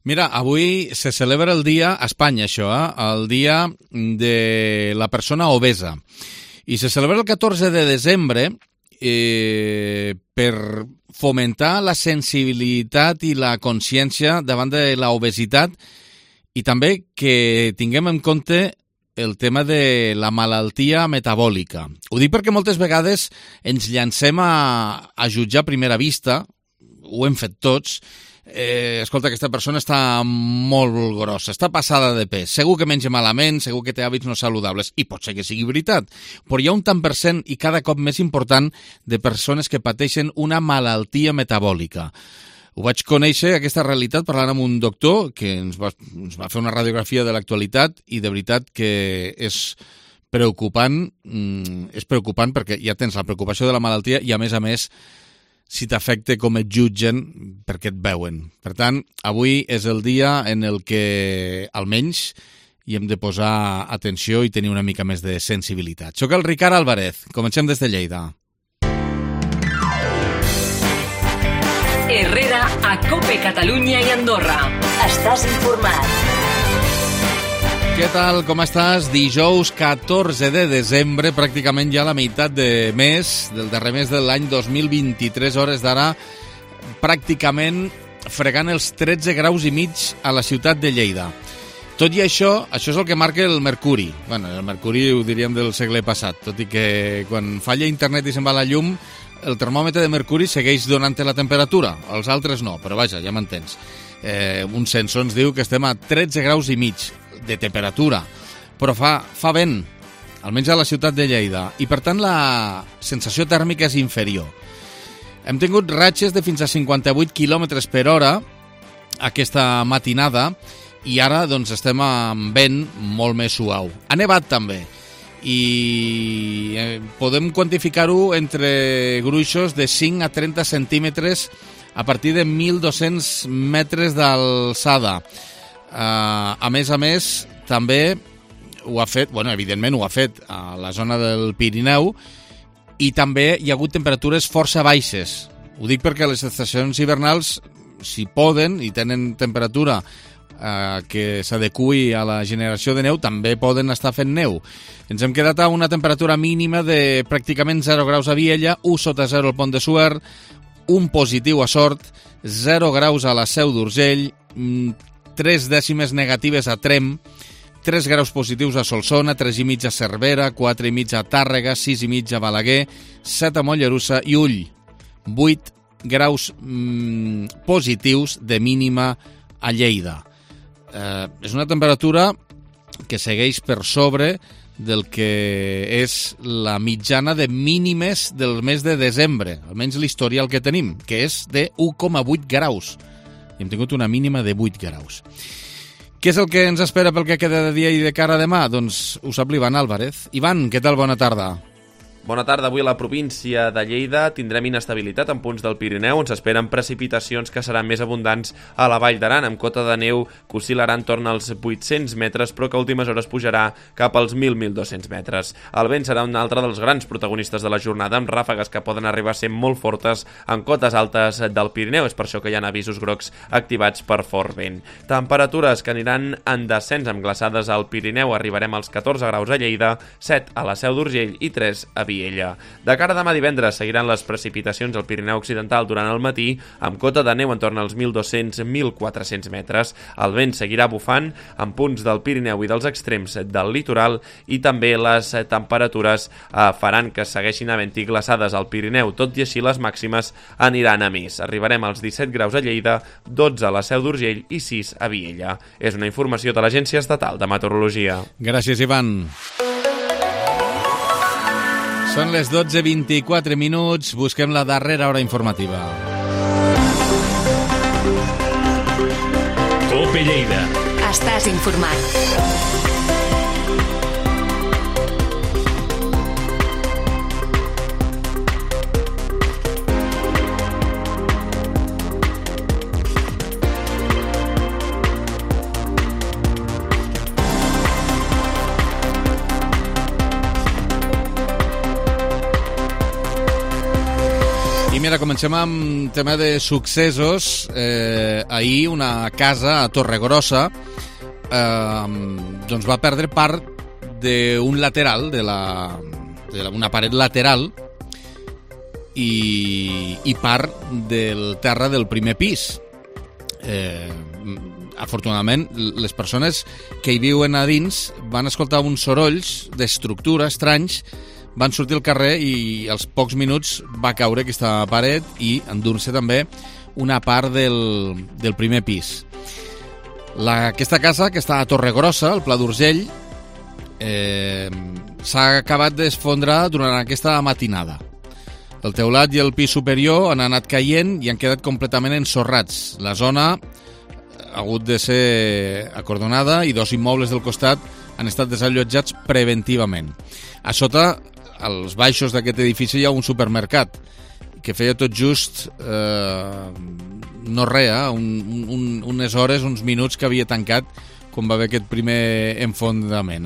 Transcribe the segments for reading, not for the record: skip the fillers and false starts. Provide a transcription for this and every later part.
Mira, avui se celebra el dia, a Espanya això, el dia de la persona obesa. I se celebra el 14 de desembre per fomentar la sensibilitat i la consciència davant de l'obesitat i també que tinguem en compte el tema de la malaltia metabòlica. Ho dic perquè moltes vegades ens llancem a jutjar a primera vista, ho hem fet tots. Escolta, aquesta persona està molt grossa, està passada de pes, segur que menja malament, segur que té hàbits no saludables, i pot ser que sigui veritat, però hi ha un tant per cent i cada cop més important de persones que pateixen una malaltia metabòlica. Ho vaig conèixer, aquesta realitat, parlant amb un doctor que ens va fer una radiografia de l'actualitat i de veritat que és preocupant perquè ja tens la preocupació de la malaltia i a més si t'afecta com et jutgen perquè et veuen. Per tant, avui és el dia en el que almenys hi hem de posar atenció i tenir una mica més de sensibilitat. Soc el Ricard Álvarez, comencem des de Lleida. Herrera a COPE Catalunya i Andorra. Estàs informat. Què tal, com estàs? Dijous 14 de desembre, pràcticament ja la meitat de mes, del darrer mes de l'any 2023, hores d'ara, pràcticament fregant els 13 graus i mig a la ciutat de Lleida. Tot i això és el que marca el mercuri. Bueno, el mercuri ho diríem del segle passat, tot i que quan falla internet i se'n va la llum, el termòmetre de mercuri segueix donant-te la temperatura, els altres no, però vaja, ja m'entens. Un sensor ens diu que estem a 13 graus i mig de temperatura, però fa vent, almenys a la ciutat de Lleida, i per tant la sensació tèrmica és inferior. Hem tingut ratxes de fins a 58 km per hora aquesta matinada i ara doncs estem amb vent molt més suau. Ha nevat també i podem quantificar-ho entre gruixos de 5 a 30 centímetres a partir de 1.200 metres d'alçada. A més, també ho ha fet, evidentment ho ha fet a la zona del Pirineu i també hi ha hagut temperatures força baixes. Ho dic perquè les estacions hivernals, si poden i tenen temperatura que s'adequi a la generació de neu, també poden estar fent neu. Ens hem quedat a una temperatura mínima de pràcticament 0 graus a Viella, 1 sota 0 al Pont de Suert, 1 positiu a Sort, 0 graus a la Seu d'Urgell, 3 dècimes negatives a Tremp, 3 graus positius a Solsona, 3,5 a Cervera, 4,5 a Tàrrega, 6,5 a Balaguer, 7 a Mollerussa i Ull, 8 graus positius de mínima a Lleida. És una temperatura que segueix per sobre del que és la mitjana de mínimes del mes de desembre, almenys l'historial que tenim, que és de 1,8 graus. Hem tingut una mínima de 8 graus. Què és el que ens espera pel que queda de dia i de cara a demà? Doncs ho sap l'Ivan Álvarez. Ivan, què tal? Bona tarda. Bona tarda. Avui a la província de Lleida tindrem inestabilitat en punts del Pirineu on s'esperen precipitacions que seran més abundants a la Vall d'Aran, amb cota de neu que oscil·larà entorn als 800 metres, però que a últimes hores pujarà cap als 1.200 metres. El vent serà un altre dels grans protagonistes de la jornada, amb ràfegues que poden arribar a ser molt fortes en cotes altes del Pirineu. És per això que hi ha avisos grocs activats per fort vent. Temperatures que aniran en descens amb glaçades al Pirineu. Arribarem als 14 graus a Lleida, 7 a la Seu d'Urgell i 3 a Viella. De cara a demà divendres seguiran les precipitacions al Pirineu Occidental durant el matí, amb cota de neu entorn als 1.200-1.400 metres. El vent seguirà bufant en punts del Pirineu i dels extrems del litoral i també les temperatures faran que segueixin havent-hi glaçades al Pirineu. Tot i així, les màximes aniran a més. Arribarem als 17 graus a Lleida, 12 a la Seu d'Urgell i 6 a Viella. És una informació de l'Agència Estatal de Meteorologia. Gràcies, Ivan. Són les 12:24 minuts, busquem la darrera hora informativa. COPE Lleida. Estàs informat. mira, comencem amb tema de successos. Ahir una casa a Torregrossa doncs va perdre part d'un lateral, una paret lateral i part del terra del primer pis. Afortunadament, les persones que hi viuen a dins van escoltar uns sorolls d'estructura estranys, van sortir al carrer i als pocs minuts va caure aquesta paret i endur-se també una part del primer pis. Aquesta casa, que està a Torregrossa, al Pla d'Urgell, s'ha acabat d'esfondrar durant aquesta matinada. El teulat i el pis superior han anat caient i han quedat completament ensorrats. La zona ha hagut de ser acordonada i 2 immobles del costat han estat desallotjats preventivament. A sota, als baixos d'aquest edifici, hi ha un supermercat que feia tot just no res, unes hores, uns minuts que havia tancat quan va haver aquest primer enfondament.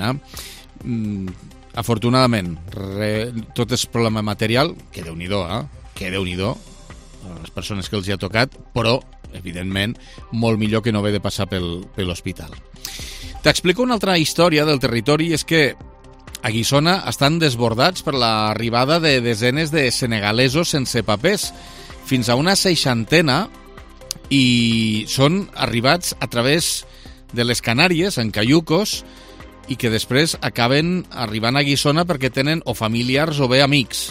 Afortunadament, tot és problema material, que Déu-n'hi-do, que Déu-n'hi-do, les persones que els hi ha tocat, però, evidentment, molt millor que no haver de passar per l'hospital. T'explico una altra història del territori, és que a Guissona estan desbordats per l'arribada de desenes de senegalesos sense papers, fins a una 60, i són arribats a través de les Canàries, en caiucos, i que després acaben arribant a Guissona perquè tenen o familiars o bé amics.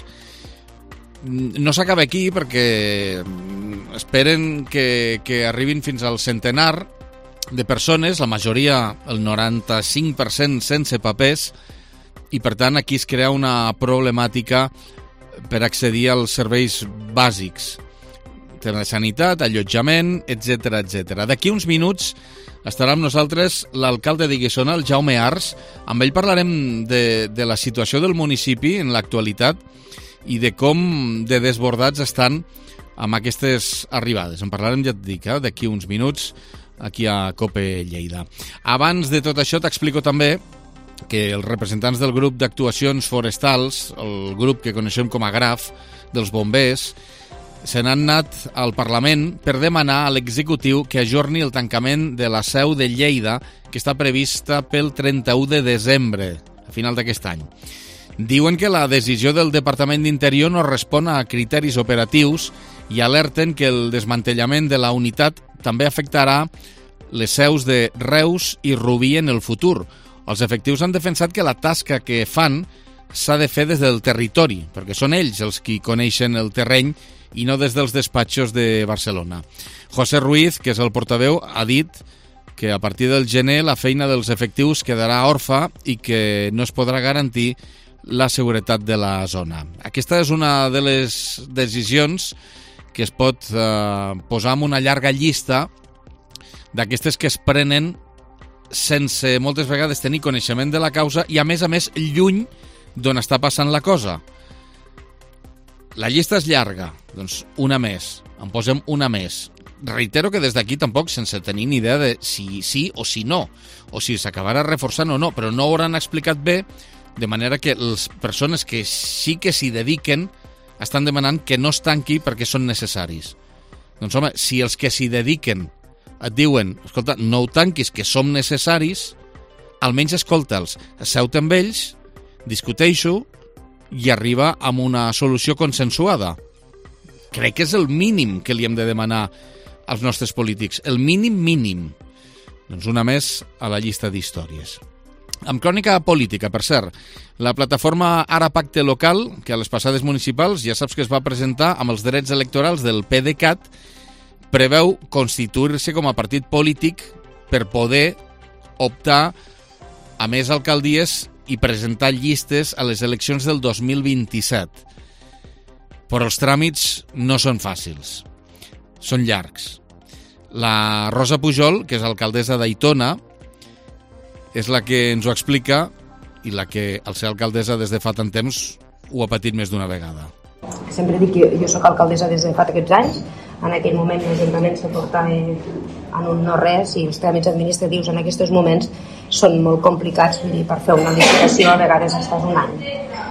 No s'acaba aquí perquè esperen que arribin fins al centenar de persones, la majoria, el 95% sense papers, i per tant aquí es crea una problemàtica per accedir als serveis bàsics, tema de sanitat, allotjament, etc etc. D'aquí uns minuts estarà amb nosaltres l'alcalde de Guissona, el Jaume Ars. Amb ell parlarem de la situació del municipi en l'actualitat i de com de desbordats estan amb aquestes arribades. En parlarem, ja et dic, d'aquí uns minuts aquí a COPE Lleida. Abans de tot això t'explico també que els representants del grup d'actuacions forestals, el grup que coneixem com a GRAF, dels bombers, se n'han anat al Parlament per demanar a l'executiu que ajorni el tancament de la seu de Lleida, que està prevista pel 31 de desembre, a final d'aquest any. Diuen que la decisió del Departament d'Interior no respon a criteris operatius i alerten que el desmantellament de la unitat també afectarà les seus de Reus i Rubí en el futur. Els efectius han defensat que la tasca que fan s'ha de fer des del territori, perquè són ells els qui coneixen el terreny i no des dels despatxos de Barcelona. José Ruiz, que és el portaveu, ha dit que a partir del gener la feina dels efectius quedarà orfa i que no es podrà garantir la seguretat de la zona. Aquesta és una de les decisions que es pot posar en una llarga llista d'aquestes que es prenen sense moltes vegades tenir coneixement de la causa i, a més, lluny d'on està passant la cosa. La llista és llarga, doncs una més, en posem una més. Reitero que des d'aquí tampoc, sense tenir ni idea de si sí o si no, o si s'acabarà reforçant o no, però no ho hauran explicat bé, de manera que les persones que sí que s'hi dediquen estan demanant que no es tanqui perquè són necessaris. Doncs home, si els que s'hi dediquen et diuen, escolta, no ho tanquis, que som necessaris, almenys escolta'ls, asseu-te amb ells, discuteixo i arriba amb una solució consensuada. Crec que és el mínim que li hem de demanar als nostres polítics, el mínim. Doncs una més a la llista d'històries. Amb crònica política, per cert, la plataforma Ara Pacte Local, que a les passades municipals ja saps que es va presentar amb els drets electorals del PDeCAT, preveu constituir-se com a partit polític per poder optar a més alcaldies i presentar llistes a les eleccions del 2027. Però els tràmits no són fàcils, són llargs. La Rosa Pujol, que és alcaldessa d'Aitona, és la que ens ho explica i la que, al ser alcaldessa des de fa tant temps, ho ha patit més d'una vegada. Sempre dic que jo soc alcaldessa des de fa aquests anys. En aquell moment l'Ajuntament se portava en un no res i els tràmits administratius en aquests moments són molt complicats, per fer una licitació a vegades estàs un any.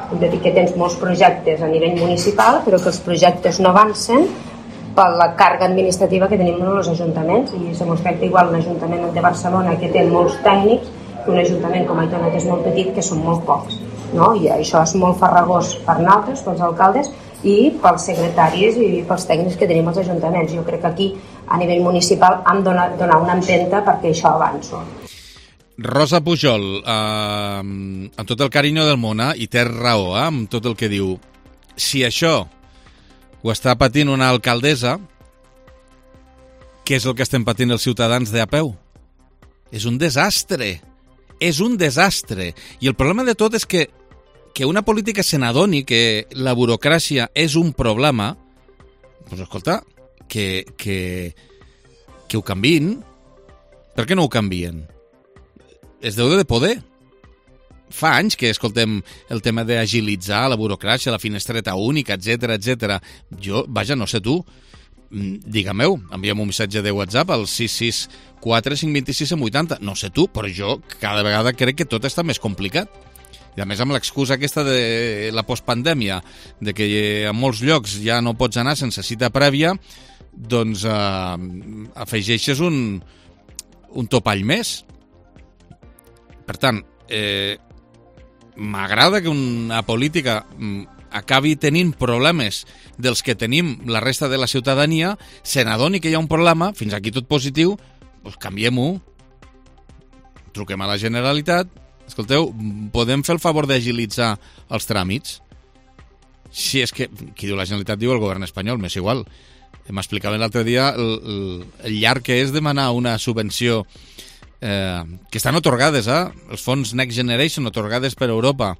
hem de dir que tens molts projectes a nivell municipal, però que els projectes no avancen per la càrrega administrativa que tenim els ajuntaments, i se mos tracta igual un ajuntament de Barcelona que té molts tècnics que un ajuntament com Aitona, que és molt petit, que són molt pocs, no? I això és molt farragós per nosaltres, pels alcaldes i pels secretaris i pels tècnics que tenim als ajuntaments. Jo crec que aquí a nivell municipal hem de donar una empenta perquè això avanci. Rosa Pujol, amb tot el carinyo del món, i té raó amb tot el que diu, si això ho està patint una alcaldessa, què és el que estem patint els ciutadans de a peu? És un desastre. És un desastre. I el problema de tot és que una política se n'adoni que la burocràcia és un problema, doncs escolta, que ho canviïn. Per què no ho canvien? Es deu de poder. Fa anys que escoltem el tema d'agilitzar la burocràcia, la finestreta única, etc. Jo, vaja, no sé tu, digue-m'ho, enviem un missatge de WhatsApp al 664 526 180. No sé tu, però jo cada vegada crec que tot està més complicat. I a més amb l'excusa aquesta de la postpandèmia, de que en molts llocs ja no pots anar sense cita prèvia, doncs afegeixes un topall més. Per tant, m'agrada que una política acabi tenint problemes dels que tenim la resta de la ciutadania, se n'adoni que hi ha un problema, fins aquí tot positiu, doncs canviem-ho. Truquem a la Generalitat, escolteu, podem fer el favor d'agilitzar els tràmits? Si és que, qui diu la Generalitat diu el govern espanyol, m'és igual. M'explicava l'altre dia el llarg que és demanar una subvenció que estan atorgades, els fons Next Generation, atorgades per Europa,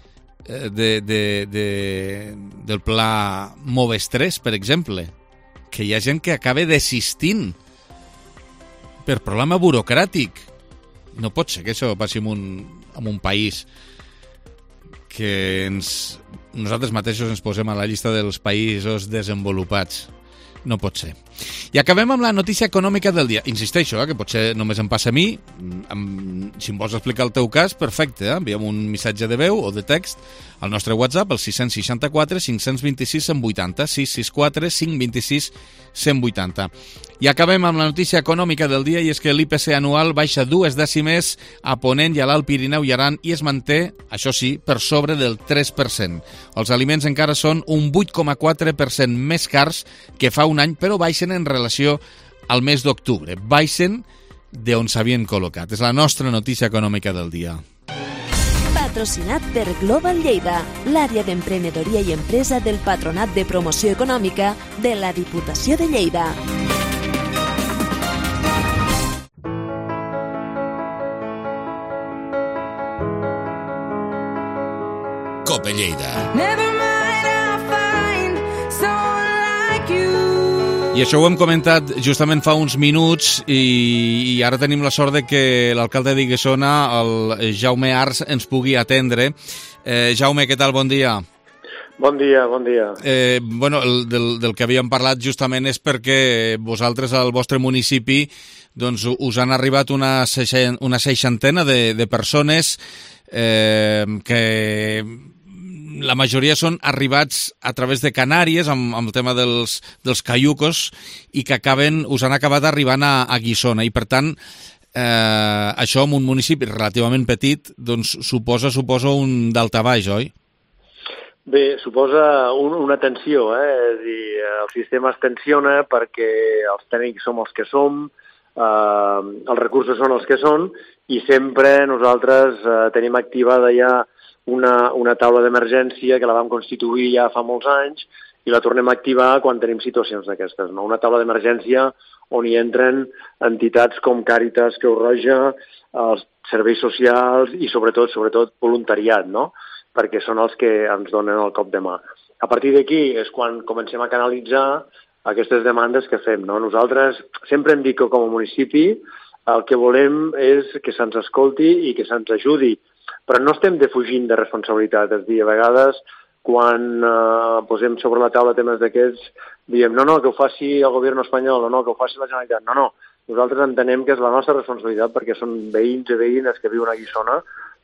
del pla Moves 3, per exemple, que hi ha gent que acaba desistint per problema burocràtic. No pot ser que això passi en un país que nosaltres mateixos ens posem a la llista dels països desenvolupats. No pot ser. I acabem amb la notícia econòmica del dia. Insisteixo, que potser només em passa a mi. Si em vols explicar el teu cas, perfecte. Enviem un missatge de veu o de text al nostre WhatsApp, al 664 526 180, 664 526 180. I acabem amb la notícia econòmica del dia, i és que l'IPC anual baixa 2 dècimes a Ponent i a l'Alt Pirineu i Aran i es manté, això sí, per sobre del 3%. Els aliments encara són un 8,4% més cars que fa un any, però baixen en relació al mes d'octubre. Baixen d'on s'havien col·locat. És la nostra notícia econòmica del dia. Patrocinat per Global Lleida, l'àrea d'emprenedoria i empresa del Patronat de Promoció Econòmica de la Diputació de Lleida. Cope Lleida. I això ho hem comentat justament fa uns minuts i ara tenim la sort de que l'alcalde de Guissona, el Jaume Ars, ens pugui atendre. Jaume, què tal? Bon dia. Bon dia, bon dia. Bueno, del que havíem parlat justament és perquè vosaltres al vostre municipi doncs, us han arribat una seixantena de persones que la majoria són arribats a través de Canàries amb el tema dels caiucos i que us han acabat arribant a Guissona i per tant això en un municipi relativament petit doncs suposa un daltabaix, oi? Bé, suposa una tensió, és a dir, el sistema es tensiona perquè els tècnics som els que som, els recursos són els que són i sempre nosaltres tenim activada ja una taula d'emergència que la vam constituir ja fa molts anys i la tornem a activar quan tenim situacions d'aquestes, no? Una taula d'emergència on hi entren entitats com Càritas, Creu Roja, els serveis socials i sobretot voluntariat, no? Perquè són els que ens donen el cop de mà. A partir d'aquí és quan comencem a canalitzar aquestes demandes que fem, no? Nosaltres sempre hem dit que com a municipi el que volem és que se'ns escolti i que se'ns ajudi, però no estem defugint de responsabilitat, és a dir, a vegades quan posem sobre la taula temes d'aquests, diem no, que ho faci el govern espanyol, o no, que ho faci la Generalitat, no, nosaltres entenem que és la nostra responsabilitat perquè són veïns i veïnes que viuen a Guissona,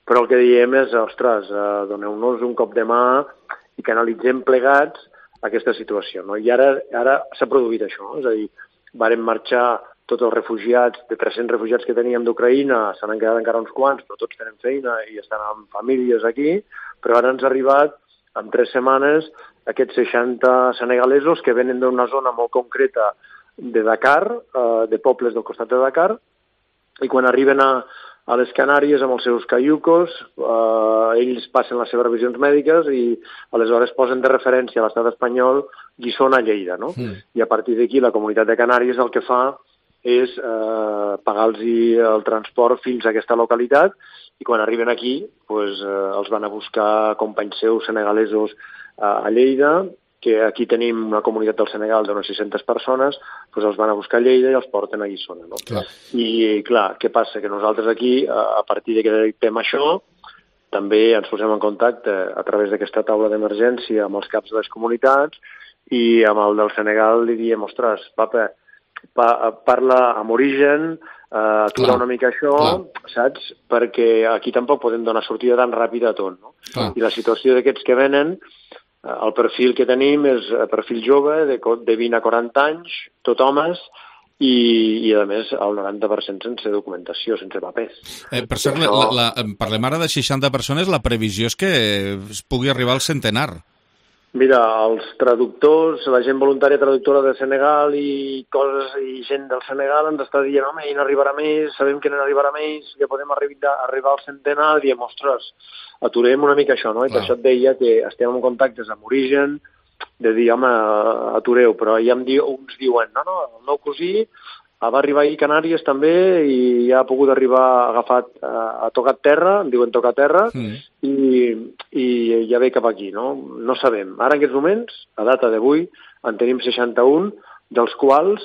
Però el que diem és, ostres, doneu-nos un cop de mà i que analitzem plegats aquesta situació, no? I ara s'ha produït això, no? És a dir, vàrem marxar tots els refugiats, de 300 refugiats que teníem d'Ucraïna, se n'han quedat encara uns quants, però tots tenen feina i estan amb famílies aquí, però ara ens ha arribat, en 3 setmanes, aquests 60 senegalesos que venen d'una zona molt concreta de Dakar, de pobles del costat de Dakar, i quan arriben a les Canàries amb els seus caiucos, ells passen les seves revisions mèdiques i aleshores posen de referència a l'estat espanyol Guissona-Lleida, no? I a partir d'aquí la comunitat de Canàries el que fa és pagar-los el transport fins a aquesta localitat i quan arriben aquí els van a buscar companys seus senegalesos a Lleida, que aquí tenim una comunitat del Senegal d'unes 600 persones, els van a buscar a Lleida i els porten a Guissona. No? Clar. I clar, què passa? Que nosaltres aquí, a partir de que detectem això, també ens posem en contacte a través d'aquesta taula d'emergència amb els caps de les comunitats i amb el del Senegal li diem, ostres, papa, parla amb origen, atura una mica això, saps? Perquè aquí tampoc podem donar sortida tan ràpida a tot, no? I la situació d'aquests que venen, el perfil que tenim és perfil jove, de 20 a 40 anys, tot homes, i a més el 90% sense documentació, sense papers. Per cert, parlem ara de 60 persones, la previsió és que es pugui arribar al centenar. Mira, els traductors, la gent voluntària traductora de Senegal i gent del Senegal ens està dient, home, i n'arribarà més, sabem que n'arribarà més, que podem arribar al centenar, i diem, ostres, aturem una mica això, no? I per això et deia que estem en contactes amb origen, de dir, home, atureu, però ja uns diuen, no, el meu cosí va arribar ahir a Canàries també i ja ha pogut arribar ha tocat terra, em diuen tocar terra, i ja ve cap aquí, no? No sabem. Ara, en aquests moments, a data d'avui, en tenim 61, dels quals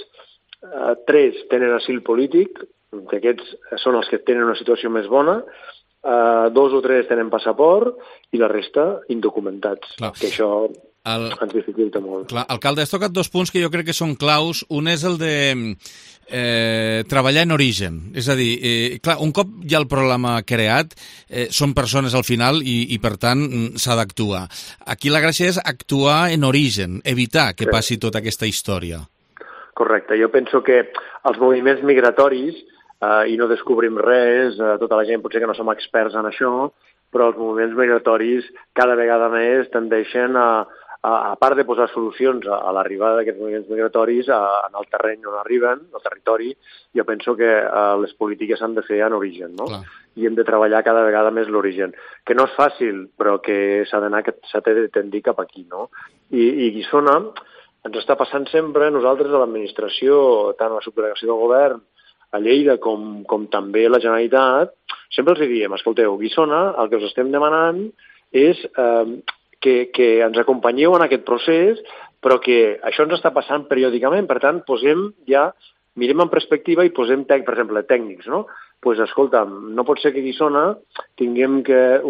3 tenen asil polític, que aquests són els que tenen una situació més bona, 2 o 3 tenen passaport i la resta indocumentats, que això ens dificulta molt. Clar, alcalde, has tocat 2 punts que jo crec que són claus. Un és el de treballar en origen. És a dir, clar, un cop ja el problema creat, són persones al final i per tant, s'ha d'actuar. Aquí la gràcia és actuar en origen, evitar que passi tota aquesta història. Correcte. Jo penso que els moviments migratoris, i no descobrim res, tota la gent potser que no som experts en això, però els moviments migratoris cada vegada més tendeixen a part de posar solucions a l'arribada d'aquests moviments migratoris en el terreny on arriben, al territori, jo penso que les polítiques s'han de fer en origen, no? Clar. I hem de treballar cada vegada més l'origen. Que no és fàcil, però que s'ha de tendir cap aquí, no? I Guissona ens està passant sempre, nosaltres a l'administració, tant a la subdelegació del govern, a Lleida com també a la Generalitat, sempre els diem, escolteu, Guissona, el que us estem demanant és que ens acompanyeu en aquest procés, però que això ens està passant periòdicament, per tant, mirem en perspectiva i posem, per exemple, tècnics, no? Doncs, escolta'm, no pot ser que a Guissona tinguem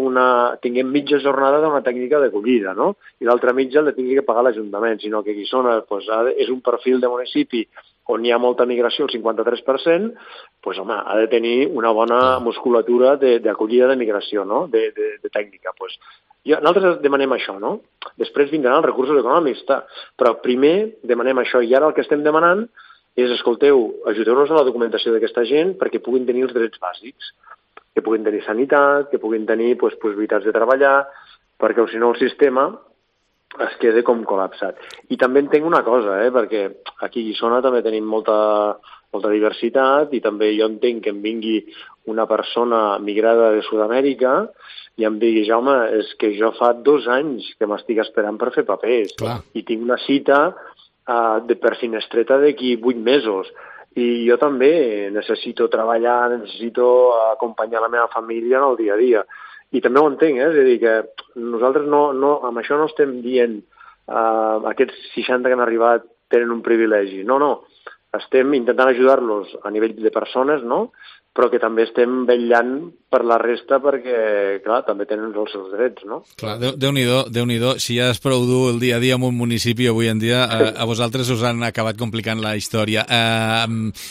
mitja jornada d'una tècnica d'acollida, no? I l'altra mitja la tingui que pagar l'Ajuntament, sinó que Guissona és un perfil de municipi on hi ha molta migració, el 53%, doncs, home, ha de tenir una bona musculatura d'acollida de migració, no? De tècnica. Nosaltres demanem això, no? Després vindran els recursos econòmics, però primer demanem això, i ara el que estem demanant és, escolteu, ajudeu-nos a la documentació d'aquesta gent perquè puguin tenir els drets bàsics, que puguin tenir sanitat, que puguin tenir possibilitats de treballar, perquè si no el sistema es queda com col·lapsat. I també entenc una cosa, perquè aquí a Guissona també tenim molta diversitat i també jo entenc que em vingui una persona migrada de Sud-amèrica i em digui, Jaume, és que jo fa 2 anys que m'estic esperant per fer papers. Clar. I tinc una cita per finestreta d'aquí 8 mesos. I jo també necessito treballar, necessito acompanyar la meva família en el dia a dia. I també ho entenc, és a dir, que nosaltres amb això no estem dient aquests 60 que han arribat tenen un privilegi. No. Estem intentant ajudar-los a nivell de persones, no? però que també estem vetllant per la resta perquè, clar, també tenen els seus drets, no? Clar, Déu-n'hi-do. Si ja és prou dur el dia a dia en un municipi avui en dia, a vosaltres us han acabat complicant la història. Ara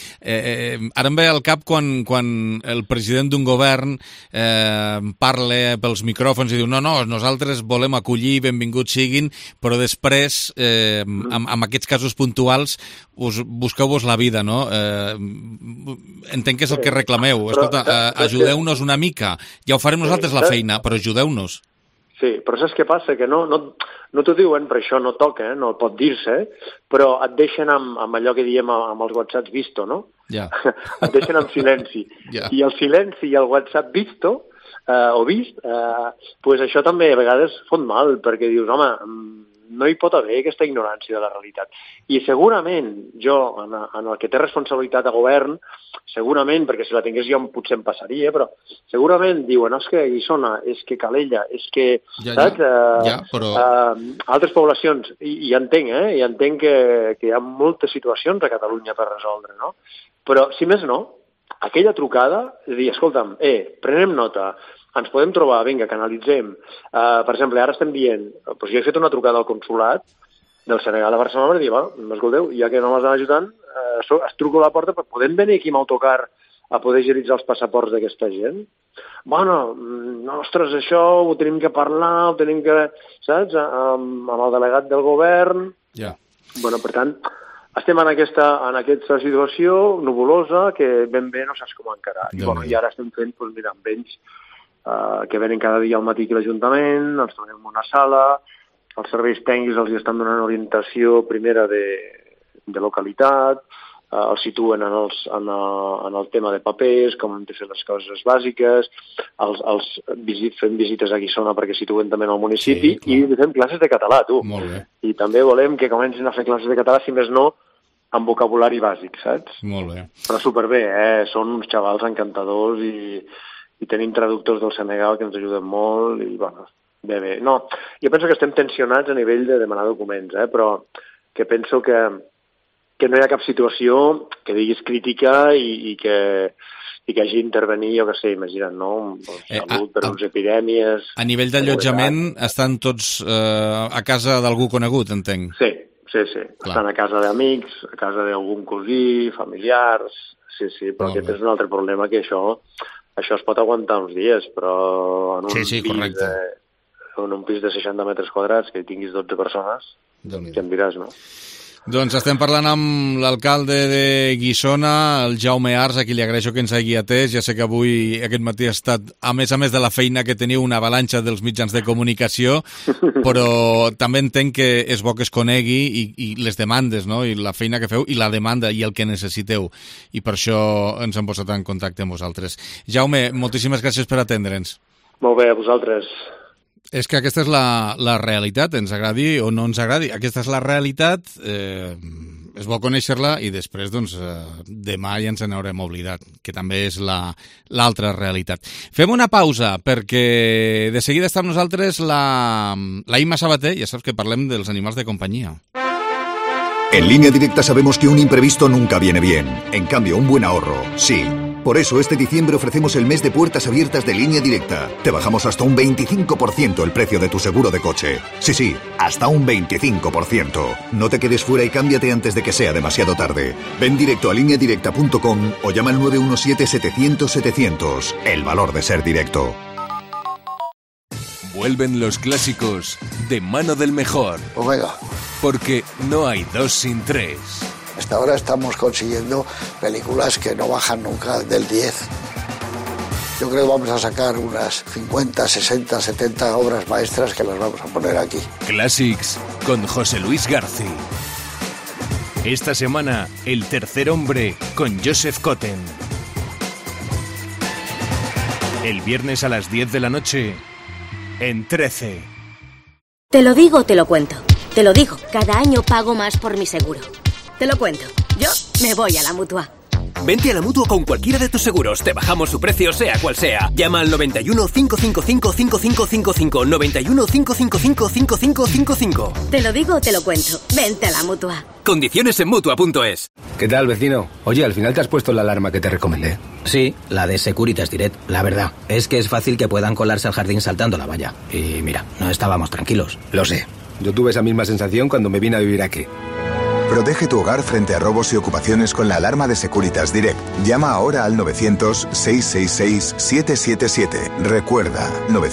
em ve al cap quan el president d'un govern parla pels micròfons i diu no, nosaltres volem acollir, benvinguts siguin, però després, amb aquests casos puntuals, busqueu-vos la vida, no? Entenc que és el que reclameu. Escolta, ajudeu-nos una mica. Ja ho farem nosaltres la feina, però ajudeu-nos. Sí, però saps què passa? Que no t'ho diuen, per això no toca, no pot dir-se, però et deixen amb allò que diem amb els WhatsApps visto, no? Ja. Et deixen en silenci. Ja. I el silenci i el WhatsApp visto, o vist, pues això també a vegades fot mal, perquè dius, home, no hi pot haver aquesta ignorància de la realitat. I segurament jo, en el que té responsabilitat a govern, segurament, perquè si la tingués jo potser em passaria, però segurament diuen, és que Guissona, és que Calella, és que, saps? Però... altres poblacions, i entenc, i entenc que hi ha moltes situacions a Catalunya per resoldre, no? Però, si més no, aquella trucada, és a dir, escolta'm, prenem nota, ens podem trobar, vinga, que analitzem. Per exemple, ara estem dient, doncs jo he fet una trucada al consulat del Senegal a Barcelona per dir, escolteu, ja que no m'estan ajudant, es truco a la porta, podem venir aquí amb autocar a poder agilitzar els passaports d'aquesta gent? Bueno, ostres, això ho tenim que parlar, ho tenim que, saps, amb el delegat del govern. Ja. Bueno, per tant, estem en aquesta situació nubulosa que ben bé no saps com encarar. I ara estem fent, doncs mira, amb ells, que venen cada dia al matí aquí a l'Ajuntament, ens trobem en una sala, els serveis tècnics els estan donant orientació primera de localitat, els situen en el tema de papers, com han de fer les coses bàsiques, fem visites a Guissona perquè situen també en el municipi, i fem classes de català, tu. Molt bé. I també volem que comencin a fer classes de català, si més no, amb vocabulari bàsic, saps? Molt bé. Però superbé, són uns xavals encantadors i tenim traductors del Senegal que ens ajuden molt i, bueno, bé. No, jo penso que estem tensionats a nivell de demanar documents, però que penso que no hi ha cap situació que diguis crítica i que hagi d'intervenir, jo què sé, imagina't, no? Salut per unes epidèmies... A nivell d'allotjament estan tots a casa d'algú conegut, entenc? Sí. Estan a casa d'amics, a casa d'algun cosí, familiars... Sí, però aquest és un altre problema, que això es pot aguantar uns dies, però en un pis de 60 metres quadrats que tinguis 12 persones, què em diràs, no? Doncs estem parlant amb l'alcalde de Guissona, el Jaume Ars, a qui li agraeixo que ens hagi atès. Ja sé que avui, aquest matí, ha estat, a més de la feina que teniu, una avalanxa dels mitjans de comunicació, però també entenc que és bo que es conegui i les demandes, no? I la feina que feu i la demanda i el que necessiteu. I per això ens hem posat en contacte amb vosaltres. Jaume, moltíssimes gràcies per atendre'ns. Molt bé, a vosaltres. És que aquesta és la realitat, ens agradi o no ens agradi. Aquesta és la realitat, és bo conèixer-la i després, doncs, demà ja ens n'haurem oblidat, que també és l'altra realitat. Fem una pausa perquè de seguida està amb nosaltres la Imma Sabater, ja saps que parlem dels animals de companyia. En Línea Directa sabemos que un imprevisto nunca viene bien. En cambio, un buen ahorro, sí. Por eso, este diciembre ofrecemos el mes de puertas abiertas de Línea Directa. Te bajamos hasta un 25% el precio de tu seguro de coche. Sí, hasta un 25%. No te quedes fuera y cámbiate antes de que sea demasiado tarde. Ven directo a lineadirecta.com o llama al 917-700-700. El valor de ser directo. Vuelven los clásicos de mano del mejor. Omega. Porque no hay 2 sin 3. Hasta ahora estamos consiguiendo películas que no bajan nunca del 10. Yo creo que vamos a sacar unas 50, 60, 70 obras maestras que las vamos a poner aquí. Classics con José Luis García. Esta semana, El tercer hombre con Joseph Cotten. El viernes a las 10 de la noche, en 13. Te lo digo, te lo cuento. Te lo digo, cada año pago más por mi seguro. Te lo cuento. Yo me voy a la Mutua. Vente a la Mutua con cualquiera de tus seguros. Te bajamos su precio, sea cual sea. Llama al 91 555 5555. 91 555 5555. Te lo digo, te lo cuento. Vente a la Mutua. Condiciones en Mutua.es. ¿Qué tal, vecino? Oye, al final te has puesto la alarma que te recomendé. Sí, la de Securitas Direct. La verdad, es que es fácil que puedan colarse al jardín saltando la valla. Y mira, no estábamos tranquilos. Lo sé. Yo tuve esa misma sensación cuando me vine a vivir aquí. Protege tu hogar frente a robos y ocupaciones con la alarma de Securitas Direct. Llama ahora al 900-666-777. Recuerda,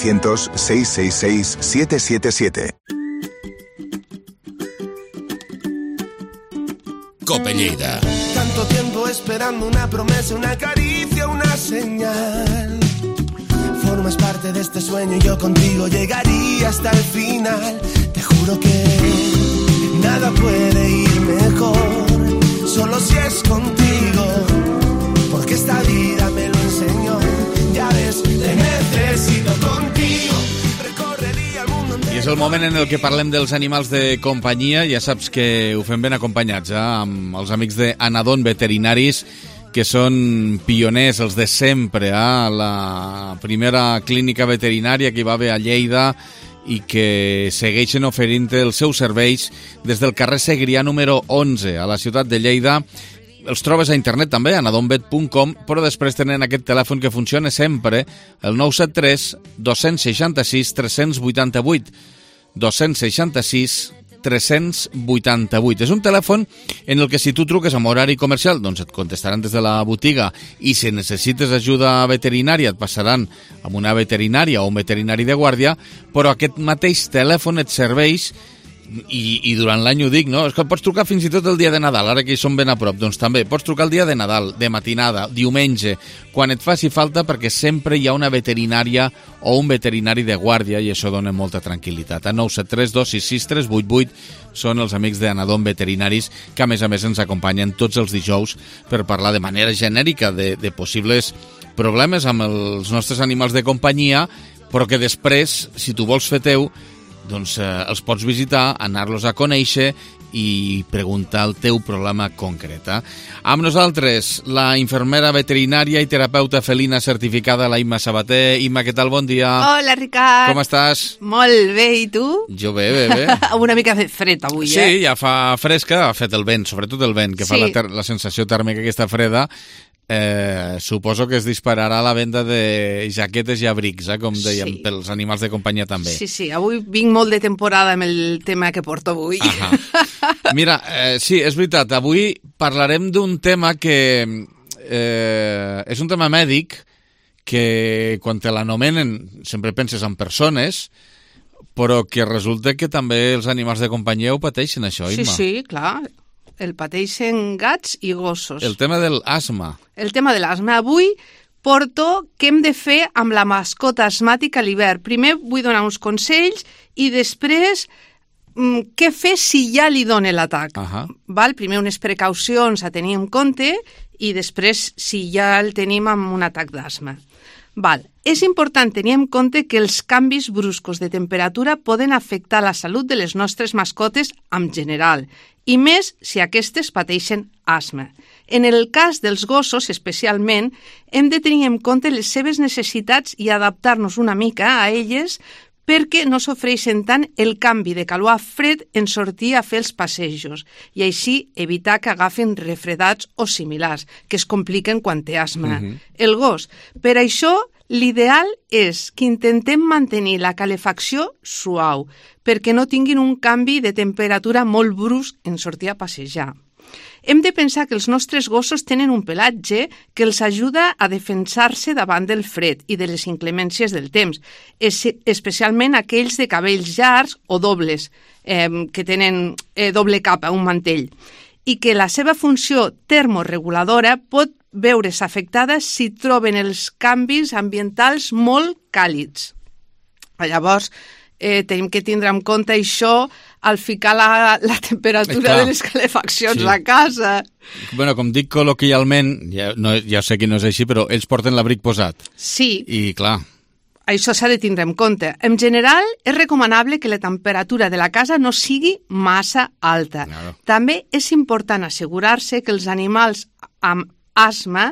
900-666-777. Cope Lleida. Tanto tiempo esperando una promesa, una caricia, una señal. Formas parte de este sueño y yo contigo llegaría hasta el final. Te juro que nada puede ir mejor, solo si es contigo, porque esta vida me lo enseñó. Ya ves, te necesito contigo. Recorrería el mundo entero. I és el moment en el que parlem dels animals de companyia. Ja saps que ho fem ben acompanyats, amb els amics d'Anadon Veterinaris, que són pioners, els de sempre, la primera clínica veterinària que hi va haver a Lleida i que segueixen oferint els seus serveis des del carrer Segrià número 11 a la ciutat de Lleida. Els trobes a internet també, anadonvet.com, però després tenen aquest telèfon que funciona sempre, el 973 266 388. 266 388. És un telèfon en el que si tu truques amb horari comercial, doncs et contestaran des de la botiga, i si necessites ajuda veterinària et passaran amb una veterinària o un veterinari de guàrdia, però aquest mateix telèfon et serveix i durant l'any ho dic, no? És que pots trucar fins i tot el dia de Nadal, ara que hi som ben a prop, doncs també pots trucar el dia de Nadal, de matinada, diumenge, quan et faci falta, perquè sempre hi ha una veterinària o un veterinari de guàrdia i això dona molta tranquil·litat. A 973 266 388 són els amics d'Anadon Veterinaris, que a més ens acompanyen tots els dijous per parlar de manera genèrica de possibles problemes amb els nostres animals de companyia, però que després, si tu vols fer teu, doncs els pots visitar, anar-los a conèixer i preguntar el teu problema concret. Amb nosaltres, la infermera veterinària i terapeuta felina certificada, la Imma Sabater. Imma, què tal? Bon dia. Hola, Ricard. Com estàs? Molt bé, i tu? Jo bé. Una mica fred avui, Sí, ja fa fresca, ha fet el vent, sobretot el vent, que fa la sensació tèrmica aquesta freda. Suposo que es dispararà la venda de jaquetes i abrics, com dèiem, pels animals de companyia també. Sí, avui vinc molt de temporada amb el tema que porto avui. Mira, sí, és veritat, avui parlarem d'un tema que és un tema mèdic, que quan te l'anomenen sempre penses en persones, però que resulta que també els animals de companyia ho pateixen, això, Imma. Sí, clar. El pateixen gats i gossos. El tema de l'asma. El tema de l'asma. Avui porto què hem de fer amb la mascota asmàtica a l'hivern. Primer vull donar uns consells i després què fer si ja li dona l'atac. Primer unes precaucions a tenir en compte i després si ja el tenim amb un atac d'asma. És important tenir en compte que els canvis bruscos de temperatura poden afectar la salut de les nostres mascotes en general, i més si aquestes pateixen asma. En el cas dels gossos, especialment, hem de tenir en compte les seves necessitats i adaptar-nos una mica a elles perquè no sofreixen tant el canvi de calor a fred en sortir a fer els passejos i així evitar que agafen refredats o similars, que es compliquen quan té asma. El gos. Per això, l'ideal és que intentem mantenir la calefacció suau, perquè no tinguin un canvi de temperatura molt brusc en sortir a passejar. Hem de pensar que els nostres gossos tenen un pelatge que els ajuda a defensar-se davant del fred i de les inclemències del temps, especialment aquells de cabells llargs o dobles, que tenen doble capa, un mantell, i que la seva funció termoreguladora pot veure's afectada si troben els canvis ambientals molt càlids. Llavors, tenim que tindre en compte això al ficar la temperatura de les calefaccions a casa. Bueno, com dic col·loquialment, ja sé que no és així, però ells porten l'abric posat. Sí. I clar, això s'ha de tindre en compte. En general, és recomanable que la temperatura de la casa no sigui massa alta. Claro. També és important assegurar-se que els animals amb asma,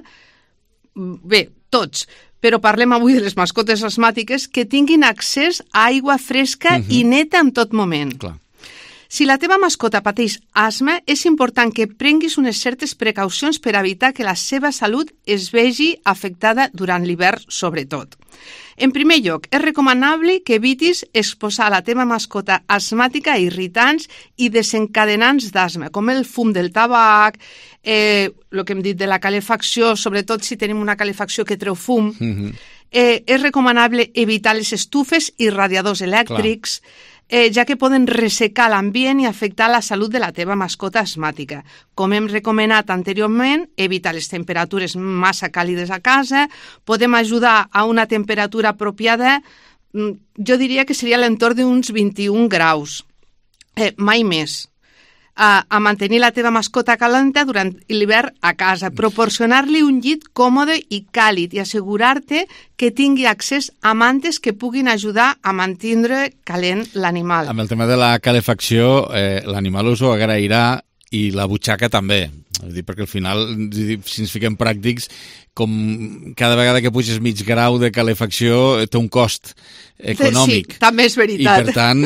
bé, tots, però parlem avui de les mascotes asmàtiques, que tinguin accés a aigua fresca i neta en tot moment. Clar. Si la teva mascota pateix asma, és important que prenguis unes certes precaucions per evitar que la seva salut es vegi afectada durant l'hivern, sobretot. En primer lloc, és recomanable que evitis exposar la teva mascota asmàtica a irritants i desencadenants d'asma, com el fum del tabac, el que hem dit de la calefacció, sobretot si tenim una calefacció que treu fum. És recomanable evitar les estufes i radiadors elèctrics, ja que poden ressecar l'ambient i afectar la salut de la teva mascota asmàtica. Com hem recomanat anteriorment, evitar les temperatures massa càlides a casa, podem ajudar a una temperatura apropiada, jo diria que seria a l'entorn d'uns 21 graus, mai més. A mantenir la teva mascota calenta durant l'hivern a casa, proporcionar-li un llit còmode i càlid i assegurar-te que tingui accés a mantes que puguin ajudar a mantenir calent l'animal. Amb el tema de la calefacció, l'animal us ho agrairà i la butxaca també. Perquè al final, si ens fiquem pràctics, com cada vegada que puges mig grau de calefacció té un cost econòmic. Sí, també és veritat. I per tant,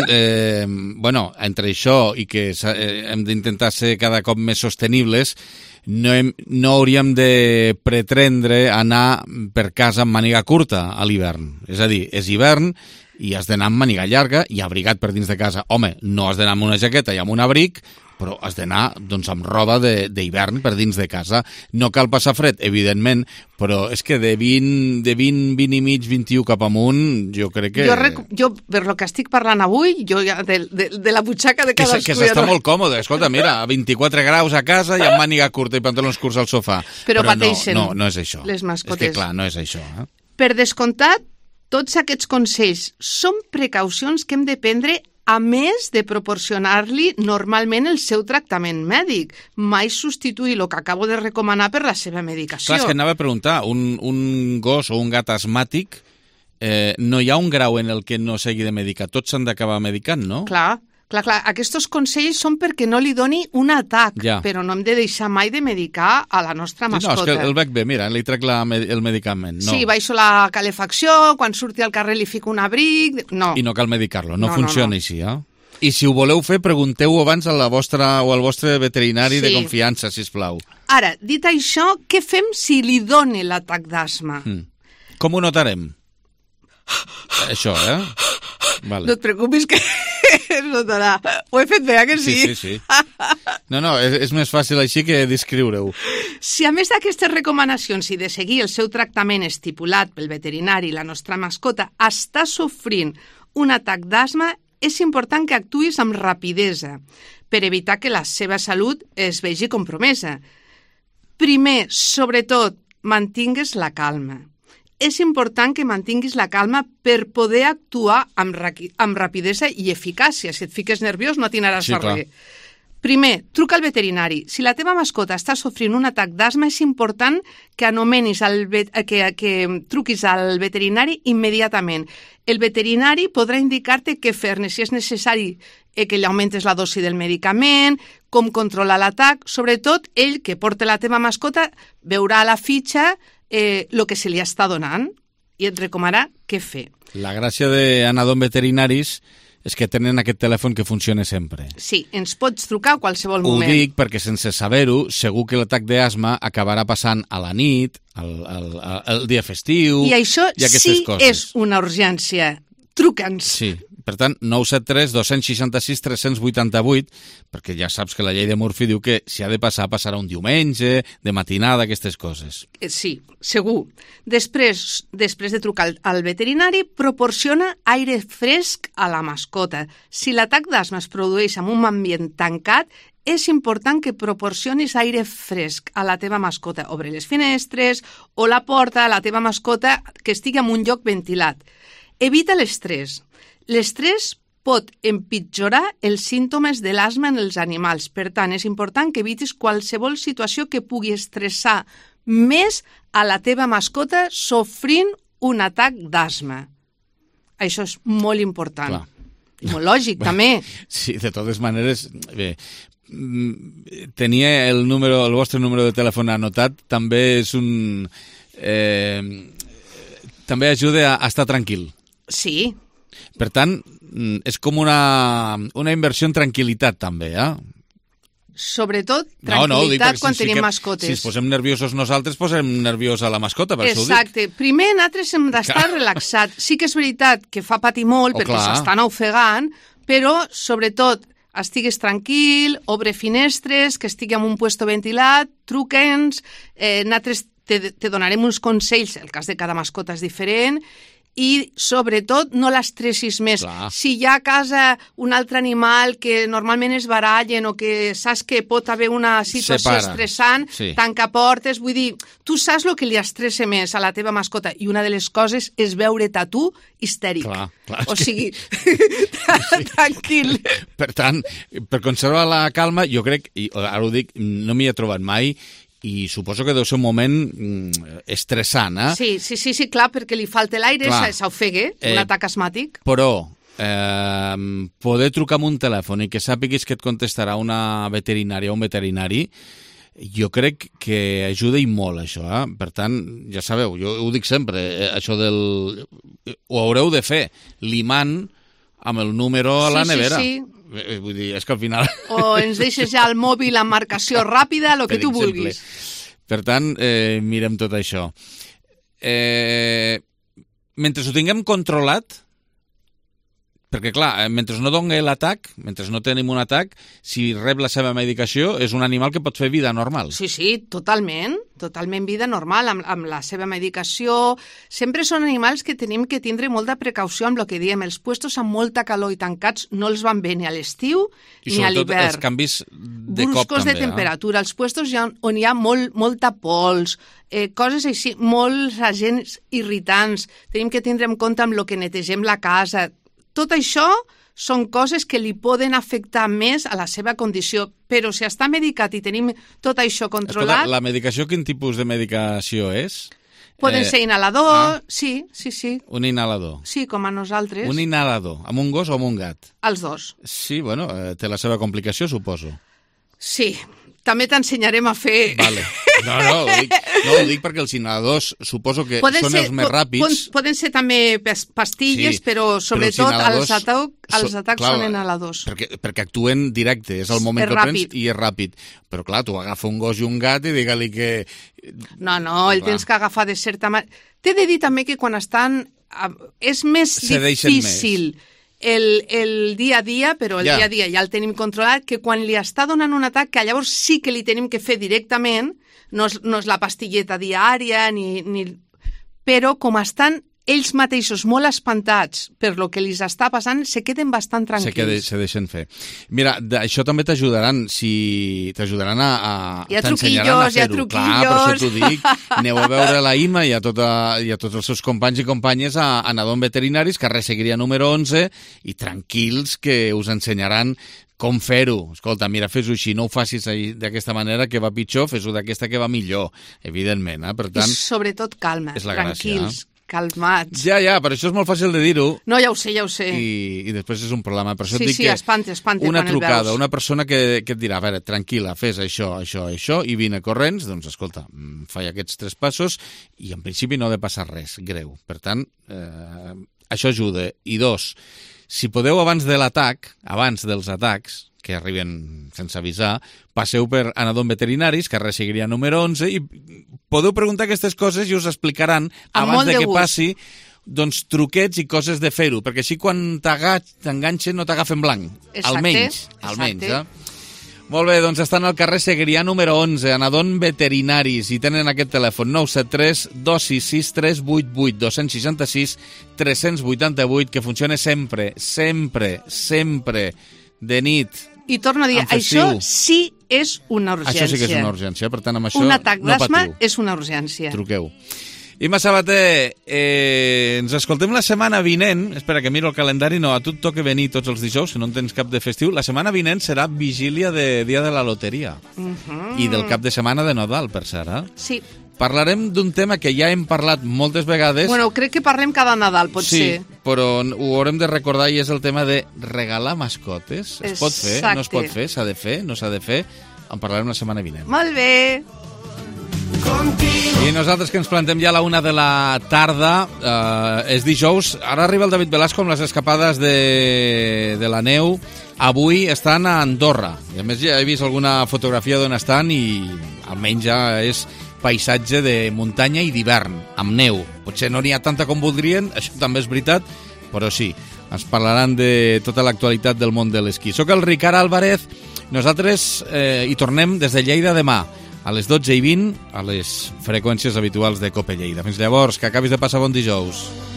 entre això i que hem d'intentar ser cada cop més sostenibles, no hauríem de pretendre anar per casa amb màniga curta a l'hivern. És a dir, és hivern i has d'anar amb màniga llarga i abrigat per dins de casa. Home, no has d'anar amb una jaqueta i amb un abric, però has d'anar amb roba d'hivern per dins de casa. No cal passar fred, evidentment, però és que de 20 i mig, 21 cap amunt, jo crec que... Jo per lo que estic parlant avui, jo ja de la butxaca de cadascú... Que s'està molt còmode. Escolta, mira, a 24 graus a casa i amb màniga curta i pantalons curts al sofà. Però pateixen no és això. Les mascotes. És que clar, no és això. Per descomptat, tots aquests consells són precaucions que hem de prendre a més de proporcionar-li normalment el seu tractament mèdic. Mai substituir el que acabo de recomanar per la seva medicació. Clar, és que anava a preguntar, un gos o un gat asmàtic, no hi ha un grau en el que no s'hagi de medicar, tots s'han d'acabar medicant, no? Clar. Aquests consells són perquè no li doni un atac, però no hem de deixar mai de medicar a la nostra mascota. No, és que el veig bé, mira, li trec el medicament. No. Sí, baixo la calefacció, quan surti al carrer li fico un abric... No. I no cal medicar-lo, no funciona així, eh? I si ho voleu fer, pregunteu abans al vostre veterinari de confiança, sisplau. Ara, dit això, què fem si li dona l'atac d'asma? Com ho notarem? Això, Vale. No et preocupis que es notarà. Ho he fet bé, que sí? Sí. No, és més fàcil així que descriure-ho. Si a més d'aquestes recomanacions i de seguir el seu tractament estipulat pel veterinari, la nostra mascota està sofrint un atac d'asma, és important que actuïs amb rapidesa per evitar que la seva salut es vegi compromesa. Primer, sobretot, mantingues la calma. És important que mantinguis la calma per poder actuar amb rapidesa i eficàcia. Si et fiques nerviós no atinaràs a res. Primer, truca al veterinari. Si la teva mascota està sofrint un atac d'asma, és important que que truquis al veterinari immediatament. El veterinari podrà indicar-te què fer-ne, si és necessari que li augmentes la dosi del medicament, com controlar l'atac. Sobretot, ell, que porta la teva mascota, veurà a la fitxa el que se li està donant i et recomanarà què fer. La gràcia d'anar d'on veterinaris és que tenen aquest telèfon que funciona sempre. Sí, ens pots trucar a qualsevol moment. Ho dic perquè sense saber-ho, segur que l'atac d'asma acabarà passant a la nit, el dia festiu... I això sí coses. És una urgència. Truca'ns. Sí, per tant, 973 266 388, perquè ja saps que la llei de Murphy diu que si ha de passar, passarà un diumenge, de matinada, aquestes coses. Sí, segur. Després de trucar al veterinari, proporciona aire fresc a la mascota. Si l'atac d'asma es produeix en un ambient tancat, és important que proporcionis aire fresc a la teva mascota. Obre les finestres o la porta a la teva mascota que estigui en un lloc ventilat. Evita l'estrès. L'estrès pot empitjorar els símptomes de l'asma en els animals. Per tant, és important que evitis qualsevol situació que pugui estressar més a la teva mascota sofrint un atac d'asma. Això és molt important. Clar. I molt lògic, també. Sí, de totes maneres... Bé, tenia el vostre número de telèfon anotat, també és un... també ajuda a estar tranquil. Sí, Per tant, és com una inversió en tranquil·litat, també, Sobretot, tranquil·litat quan tenim mascotes. Si ens posem nerviosos nosaltres, posem nerviós a la mascota, per això ho dic. Exacte. Primer, nosaltres hem d'estar relaxats. Sí que és veritat que fa patir molt perquè s'estan ofegant, però, sobretot, estigues tranquil, obre finestres, que estigui en un puesto ventilat, truque'ns, nosaltres te donarem uns consells, el cas de cada mascota és diferent, i, sobretot, no l'estressis més. Clar. Si hi ha a casa un altre animal que normalment es barallen o que saps que pot haver una situació estressant, tanca portes, vull dir, tu saps el que li estressa més a la teva mascota, i una de les coses és veure't a tu histèric. Clar, o sigui, tranquil. Per tant, per conservar la calma, jo crec, i ara ho dic, no m'hi he trobat mai, i suposo que deu ser un moment estressant, Sí, clar, perquè li falta l'aire, s'ofegue, un atac asmàtic. Però poder trucar amb un telèfon i que sàpiguis que et contestarà una veterinària o un veterinari, jo crec que ajuda i molt, això. Per tant, ja sabeu, jo ho dic sempre, això del... Ho haureu de fer, l'imant amb el número a la nevera. Sí. Vull dir, és que al final... O ens deixes ja el mòbil amb marcació ràpida, el que tu vulguis. Per tant, mirem tot això. Mentre ho tinguem controlat, perquè clar, mentre no doni l'atac, mentre no tenim un atac, si rep la seva medicació, és un animal que pot fer vida normal. Sí, totalment vida normal, amb la seva medicació. Sempre són animals que tenim que tindre molta precaució amb el que diem. Els puestos amb molta calor i tancats no els van bé ni a l'estiu ni a l'hivern. I sobretot els canvis de cop bruscos també. De temperatura. Els puestos on hi ha molta pols, coses així, molts agents irritants. Tenim que tindre en compte amb el que netegem la casa. Tot això són coses que li poden afectar més a la seva condició, però si està medicat i tenim tot això controlat... Escolta, la medicació, quin tipus de medicació és? Poden ser inhalador, sí. Un inhalador? Sí, com a nosaltres. Un inhalador, amb un gos o amb un gat? Els dos. Sí, bueno, té la seva complicació, suposo. Sí, també t'ensenyarem a fer... Vale. No, ho dic perquè els inhaladors suposo que són els més ràpids. Poden ser també pastilles, però sobretot els atacs són inhaladors. Perquè actuen directe, és el moment que prens i és ràpid. Però clar, tu agafa un gos i un gat i digue-li que... No, el tens que agafar de certa manera. T'he de dir també que quan estan... És més difícil... El dia a dia, però el dia a dia ja el tenim controlat, que quan li està donant un atac, que llavors sí que li tenim que fer directament, no és la pastilleta diària, però com estan ells mateixos molt espantats per lo que li està passant, se queden bastant tranquils. Se deixen fer. Mira, això també t'ajudaran, t'ajudaran a... t'ensenyaran a fer-ho. Clar, per això t'ho dic. Aneu a veure la Ima i a tots els seus companys i companyes a Nadon Veterinaris, carrer Seguiria número 11, i tranquils que us ensenyaran com fer-ho. Escolta, mira, fes-ho així, no ho facis d'aquesta manera que va pitjor, fes-ho d'aquesta que va millor, evidentment. Per tant, i sobretot calma, tranquils. Calmats. Ja, per això és molt fàcil de dir-ho. No, ja ho sé. I després és un problema. Per això et dic que espanta una trucada, una persona que et dirà, a veure, tranquil·la, fes això, i vine corrents, doncs escolta, faig aquests 3 passos i en principi no ha de passar res greu. Per tant, això ajuda. I 2, si podeu abans dels atacs, que arriben sense avisar, passeu per Anadon Veterinaris, carrer Seguiria número 11, i podeu preguntar aquestes coses i us explicaran, abans de que passi, doncs truquets i coses de fer-ho, perquè així quan t'enganxen no t'agafen blanc. Almenys. Molt bé, doncs estan al carrer Seguiria número 11, Anadon Veterinaris, i tenen aquest telèfon 973 266 388 266 388, que funciona sempre, de nit. I torno a dir, això sí és una urgència. Això sí que és una urgència, per tant, amb això un atac no d'asma patiu. És una urgència. Truqueu. Ima Sabater, ens escoltem la setmana vinent. Espera, que miro el calendari. No, a tu et toca venir tots els dijous, si no en tens cap de festiu. La setmana vinent serà vigília de Dia de la Loteria. I del cap de setmana de Nadal, per cert. Sí. Parlarem d'un tema que ja hem parlat moltes vegades. Bueno, crec que parlem cada Nadal, pot ser. Sí, però ho haurem de recordar, i és el tema de regalar mascotes. Es pot fer? No es pot fer? S'ha de fer? No s'ha de fer? En parlarem la setmana vinent. Molt bé. I nosaltres que ens plantem ja a la 1 de la tarda, és dijous, ara arriba el David Velasco amb les escapades de la neu. Avui estan a Andorra, i a més ja he vist alguna fotografia d'on estan i almenys ja és paisatge de muntanya i d'hivern, amb neu. Potser no n'hi ha tanta com voldrien, això també és veritat, però sí, ens parlaran de tota l'actualitat del món de l'esquí. Soc el Ricard Álvarez, nosaltres hi tornem des de Lleida demà, a les 12:20, a les freqüències habituals de COPE Lleida. Fins llavors, que acabis de passar bon dijous.